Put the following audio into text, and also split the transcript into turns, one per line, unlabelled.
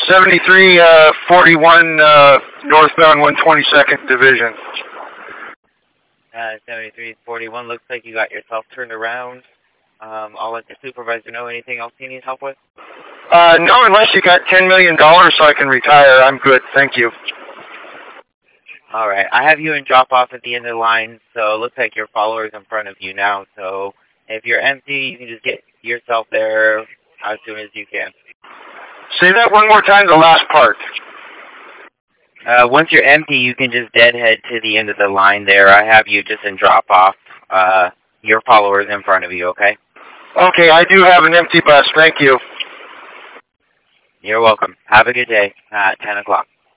7341 northbound 122nd Division.
7341, looks like you got yourself turned around. I'll let the supervisor know. Anything else you need help with?
No, unless you got $10 million so I can retire. I'm good, thank you.
All right, I have you in drop-off at the end of the line, so it looks like your follower's in front of you now. So if you're empty, you can just get yourself there as soon as you can.
Say that one more time, the last part.
Once you're empty, you can just deadhead to the end of the line there. I have you just in drop-off. Your follower's in front of you, okay?
Okay, I do have an empty bus. Thank you.
You're welcome. Have a good day. 10 o'clock.